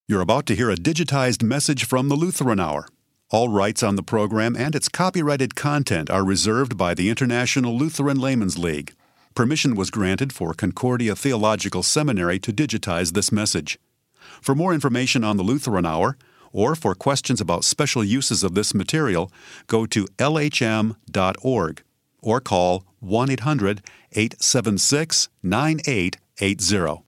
You're about to hear a digitized message from the Lutheran Hour. All rights on the program and its copyrighted content are reserved by the International Lutheran Laymen's League. Permission was granted for Concordia Theological Seminary to digitize this message. For more information on the Lutheran Hour, or for questions about special uses of this material, go to lhm.org or call 1-800-876-9880.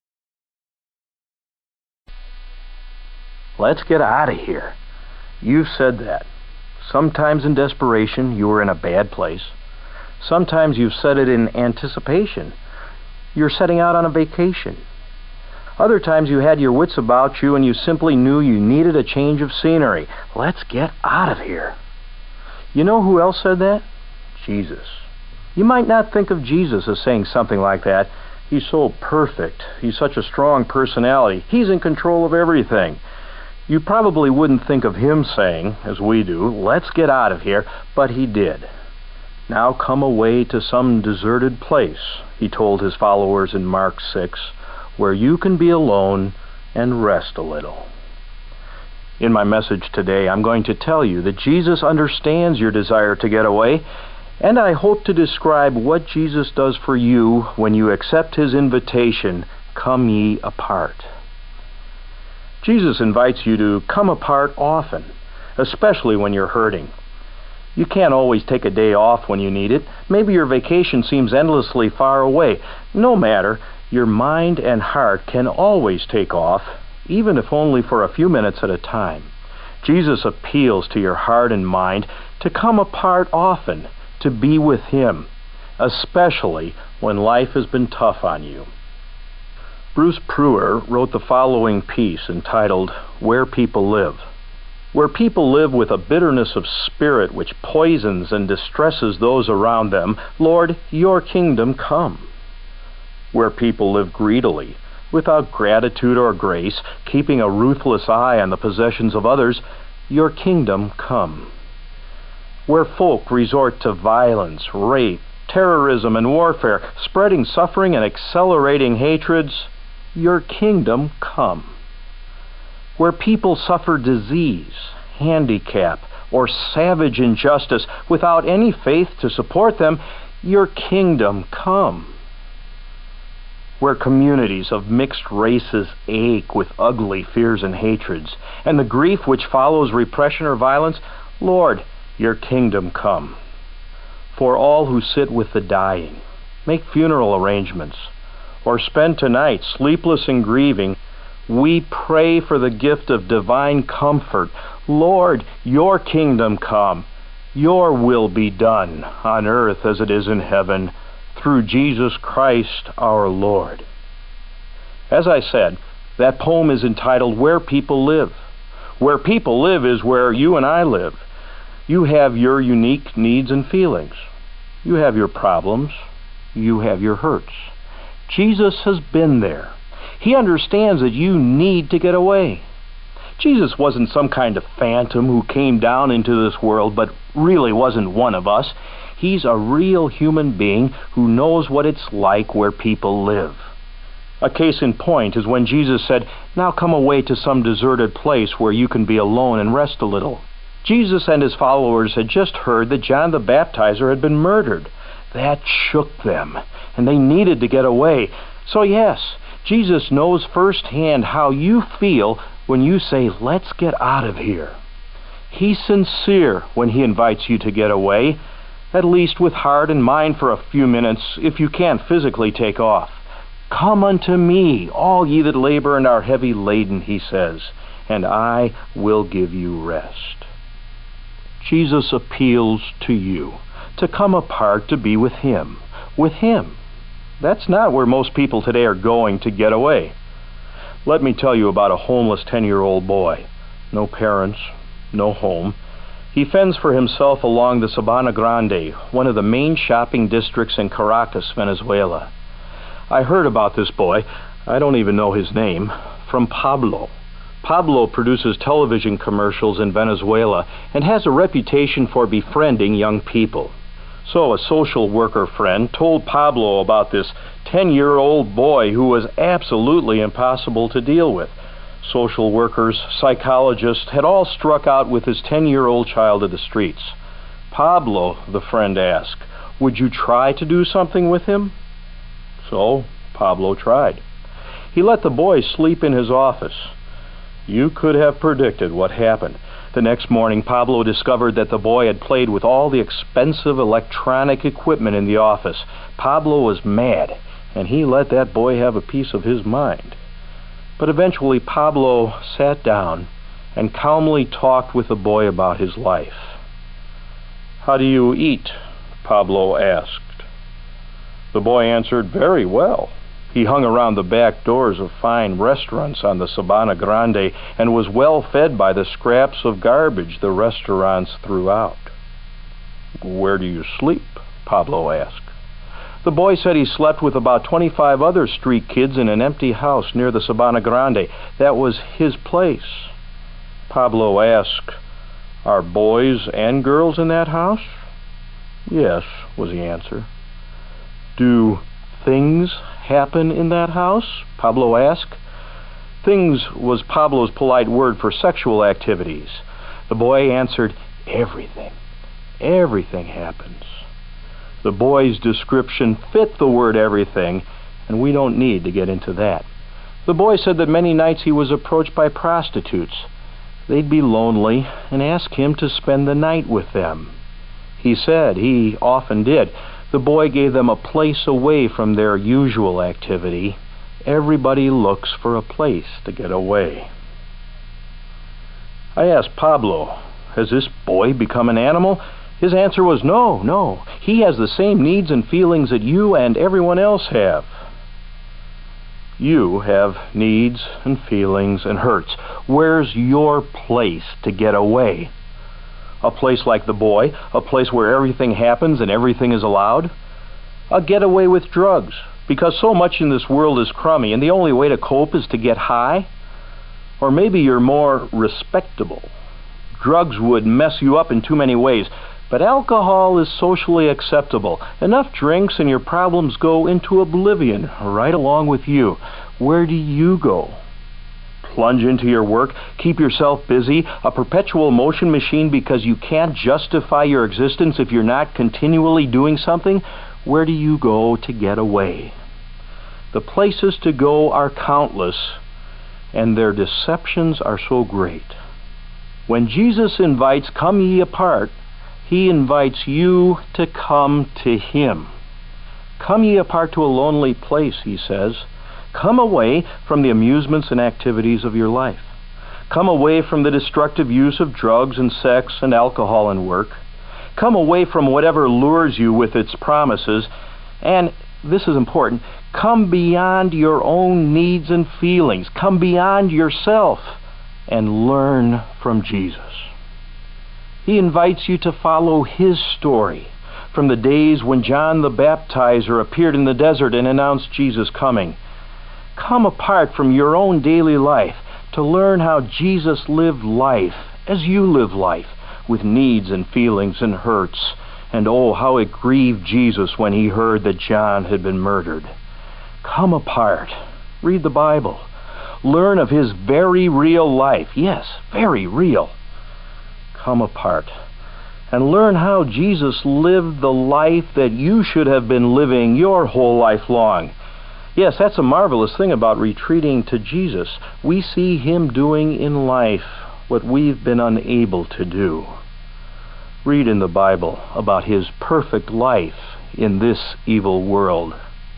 Let's get out of here. You've said that. Sometimes in desperation, you were in a bad place. Sometimes you've said it in anticipation. You're setting out on a vacation. Other times you had your wits about you and you simply knew you needed a change of scenery. Let's get out of here. You know who else said that? Jesus. You might not think of Jesus as saying something like that. He's so perfect. He's such a strong personality. He's in control of everything. You probably wouldn't think of him saying, as we do, let's get out of here, but he did. Now come away to some deserted place, he told his followers in Mark 6, where you can be alone and rest a little. In my message today, I'm going to tell you that Jesus understands your desire to get away, and I hope to describe what Jesus does for you when you accept his invitation, come ye apart. Jesus invites you to come apart often, especially when you're hurting. You can't always take a day off when you need it. Maybe your vacation seems endlessly far away. No matter, your mind and heart can always take off, even if only for a few minutes at a time. Jesus appeals to your heart and mind to come apart often, to be with him, especially when life has been tough on you. Bruce Pruer wrote the following piece entitled, Where People Live. Where people live with a bitterness of spirit which poisons and distresses those around them, Lord, your kingdom come. Where people live greedily, without gratitude or grace, keeping a ruthless eye on the possessions of others, your kingdom come. Where folk resort to violence, rape, terrorism, and warfare, spreading suffering and accelerating hatreds, your kingdom come. Where people suffer disease, handicap, or savage injustice without any faith to support them, your kingdom come. Where communities of mixed races ache with ugly fears and hatreds, and the grief which follows repression or violence, Lord, your kingdom come. For all who sit with the dying, make funeral arrangements, or spend tonight sleepless and grieving, we pray for the gift of divine comfort. Lord, your kingdom come. Your will be done on earth as it is in heaven, through Jesus Christ our Lord. As I said, that poem is entitled Where People Live. Where people live is where you and I live. You have your unique needs and feelings. You have your problems. You have your hurts. Jesus has been there. He understands that you need to get away. Jesus wasn't some kind of phantom who came down into this world but really wasn't one of us. He's a real human being who knows what it's like where people live. A case in point is when Jesus said, now come away to some deserted place where you can be alone and rest a little. Jesus and his followers had just heard that John the Baptizer had been murdered. That shook them, and they needed to get away. So yes, Jesus knows firsthand how you feel when you say, let's get out of here. He's sincere when he invites you to get away, at least with heart and mind for a few minutes, if you can't physically take off. Come unto me, all ye that labor and are heavy laden, he says, and I will give you rest. Jesus appeals to you to come apart to be with him. With him. That's not where most people today are going to get away. Let me tell you about a homeless 10-year-old boy. No parents, no home. He fends for himself along the Sabana Grande, one of the main shopping districts in Caracas, Venezuela. I heard about this boy, I don't even know his name, from Pablo. Pablo produces television commercials in Venezuela and has a reputation for befriending young people. So a social worker friend told Pablo about this 10-year-old boy who was absolutely impossible to deal with. Social workers, psychologists had all struck out with his 10-year-old child to the streets. Pablo, the friend asked, would you try to do something with him? So Pablo tried. He let the boy sleep in his office. You could have predicted what happened. The next morning, Pablo discovered that the boy had played with all the expensive electronic equipment in the office. Pablo was mad, and he let that boy have a piece of his mind. But eventually, Pablo sat down and calmly talked with the boy about his life. How do you eat? Pablo asked. The boy answered, very well. He hung around the back doors of fine restaurants on the Sabana Grande and was well fed by the scraps of garbage the restaurants threw out. Where do you sleep? Pablo asked. The boy said he slept with about 25 other street kids in an empty house near the Sabana Grande. That was his place. Pablo asked, are boys and girls in that house? Yes, was the answer. Do things happen in that house? Pablo asked. Things was Pablo's polite word for sexual activities. The boy answered, everything. Everything happens. The boy's description fit the word everything, and we don't need to get into that. The boy said that many nights he was approached by prostitutes. They'd be lonely and ask him to spend the night with them. He said he often did. The boy gave them a place away from their usual activity. Everybody looks for a place to get away. I asked Pablo, has this boy become an animal? His answer was no. He has the same needs and feelings that you and everyone else have. You have needs and feelings and hurts. Where's your place to get away? A place like the boy, a place where everything happens and everything is allowed? A getaway with drugs, because so much in this world is crummy and the only way to cope is to get high? Or maybe you're more respectable. Drugs would mess you up in too many ways, but alcohol is socially acceptable. Enough drinks and your problems go into oblivion right along with you. Where do you go? Plunge into your work, keep yourself busy, a perpetual motion machine because you can't justify your existence if you're not continually doing something? Where do you go to get away? The places to go are countless, and their deceptions are so great. When Jesus invites, "Come ye apart," he invites you to come to him. Come ye apart to a lonely place, he says. Come away from the amusements and activities of your life. Come away from the destructive use of drugs and sex and alcohol and work. Come away from whatever lures you with its promises. And, this is important, come beyond your own needs and feelings. Come beyond yourself and learn from Jesus. He invites you to follow his story from the days when John the Baptizer appeared in the desert and announced Jesus' coming. Come apart from your own daily life to learn how Jesus lived life as you live life, with needs and feelings and hurts. And oh, how it grieved Jesus when he heard that John had been murdered. Come apart. Read the Bible. Learn of his very real life. Yes, very real. Come apart and learn how Jesus lived the life that you should have been living your whole life long. Yes, that's a marvelous thing about retreating to Jesus. We see him doing in life what we've been unable to do. Read in the Bible about his perfect life in this evil world.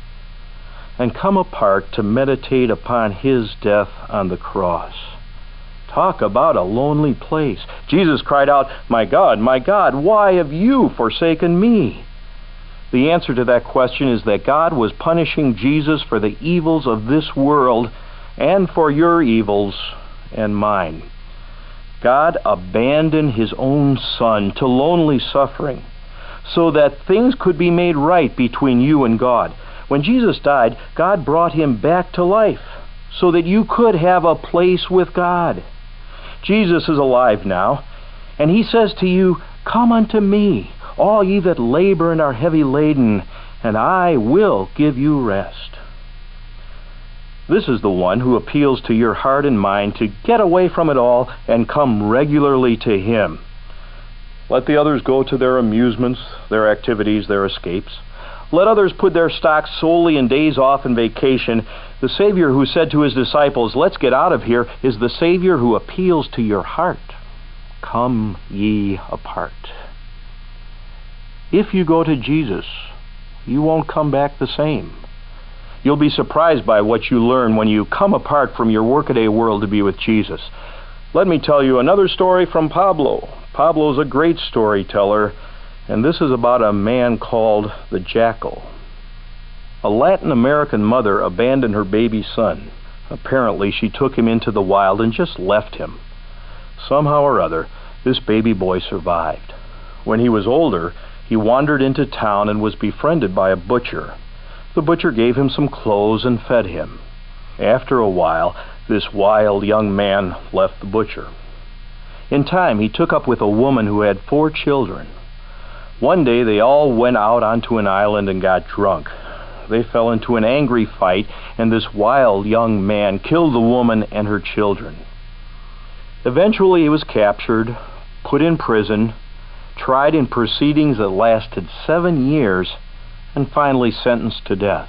And come apart to meditate upon his death on the cross. Talk about a lonely place. Jesus cried out, my God, why have you forsaken me?" The answer to that question is that God was punishing Jesus for the evils of this world and for your evils and mine. God abandoned his own Son to lonely suffering so that things could be made right between you and God. When Jesus died, God brought him back to life so that you could have a place with God. Jesus is alive now, and he says to you, "Come unto me, all ye that labor and are heavy laden, and I will give you rest." This is the one who appeals to your heart and mind to get away from it all and come regularly to Him. Let the others go to their amusements, their activities, their escapes. Let others put their stock solely in days off and vacation. The Savior who said to His disciples, "Let's get out of here," is the Savior who appeals to your heart. Come ye apart. If you go to Jesus, you won't come back the same. You'll be surprised by what you learn when you come apart from your workaday world to be with Jesus. Let me tell you another story from Pablo. Pablo's a great storyteller, and this is about a man called the Jackal. A Latin American mother abandoned her baby son. Apparently, she took him into the wild and just left him. Somehow or other, this baby boy survived. When he was older, he wandered into town and was befriended by a butcher. The butcher gave him some clothes and fed him. After a while, this wild young man left the butcher. In time, he took up with a woman who had 4 children. One day, they all went out onto an island and got drunk. They fell into an angry fight, and this wild young man killed the woman and her children. Eventually, he was captured, put in prison, tried in proceedings that lasted 7 years, and finally sentenced to death.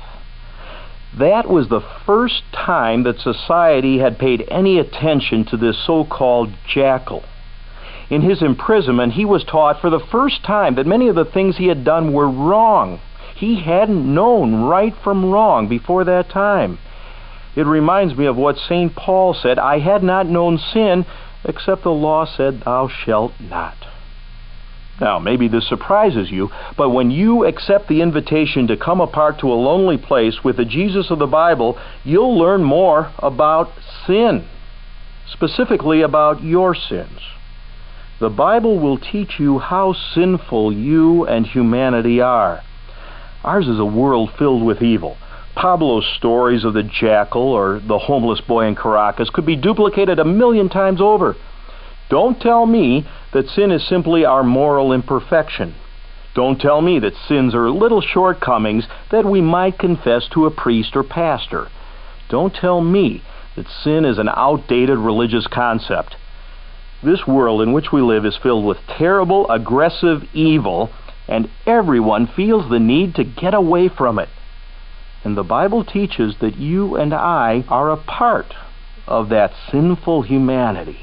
That was the first time that society had paid any attention to this so-called jackal. In his imprisonment, he was taught for the first time that many of the things he had done were wrong. He hadn't known right from wrong before that time. It reminds me of what St. Paul said, "I had not known sin, except the law said, 'Thou shalt not.'" Now, maybe this surprises you, but when you accept the invitation to come apart to a lonely place with the Jesus of the Bible, you'll learn more about sin, specifically about your sins. The Bible will teach you how sinful you and humanity are. Ours is a world filled with evil. Pablo's stories of the jackal or the homeless boy in Caracas could be duplicated 1,000,000 times over. Don't tell me that sin is simply our moral imperfection. Don't tell me that sins are little shortcomings that we might confess to a priest or pastor. Don't tell me that sin is an outdated religious concept. This world in which we live is filled with terrible, aggressive evil, and everyone feels the need to get away from it. And the Bible teaches that you and I are a part of that sinful humanity.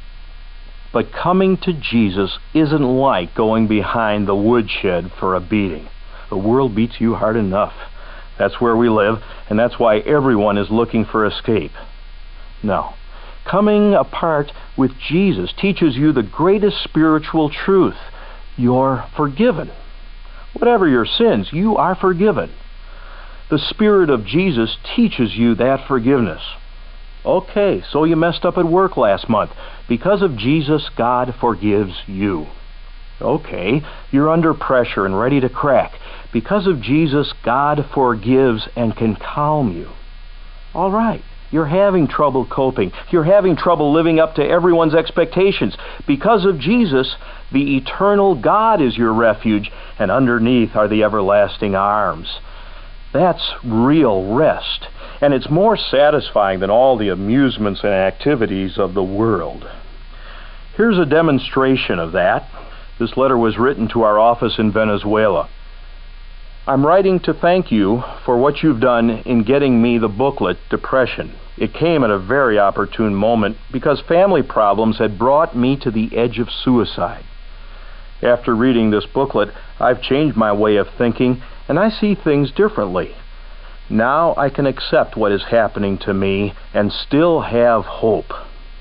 But coming to Jesus isn't like going behind the woodshed for a beating. The world beats you hard enough. That's where we live, and that's why everyone is looking for escape. No. Coming apart with Jesus teaches you the greatest spiritual truth. You're forgiven. Whatever your sins, you are forgiven. The Spirit of Jesus teaches you that forgiveness. Okay, so you messed up at work last month. Because of Jesus, God forgives you. Okay, you're under pressure and ready to crack. Because of Jesus, God forgives and can calm you. All right, you're having trouble coping. You're having trouble living up to everyone's expectations. Because of Jesus, the eternal God is your refuge, and underneath are the everlasting arms. That's real rest, and it's more satisfying than all the amusements and activities of the world. Here's a demonstration of that. This letter was written to our office in Venezuela. I'm writing to thank you for what you've done in getting me the booklet, Depression. It came at a very opportune moment because family problems had brought me to the edge of suicide. After reading this booklet, I've changed my way of thinking, and I see things differently. Now I can accept what is happening to me and still have hope.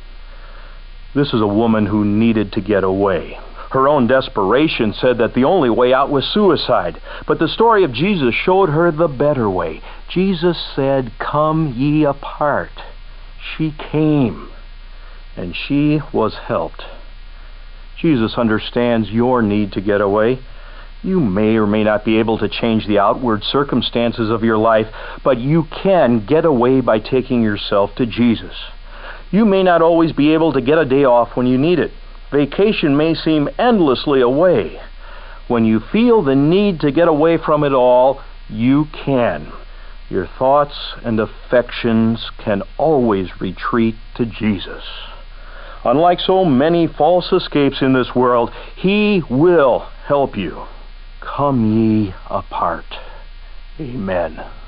This is a woman who needed to get away. Her own desperation said that the only way out was suicide, but the story of Jesus showed her the better way. Jesus said, "Come ye apart." She came, and she was helped. Jesus understands your need to get away. You may or may not be able to change the outward circumstances of your life, but you can get away by taking yourself to Jesus. You may not always be able to get a day off when you need it. Vacation may seem endlessly away. When you feel the need to get away from it all, you can. Your thoughts and affections can always retreat to Jesus. Unlike so many false escapes in this world, He will help you. Come ye apart. Amen.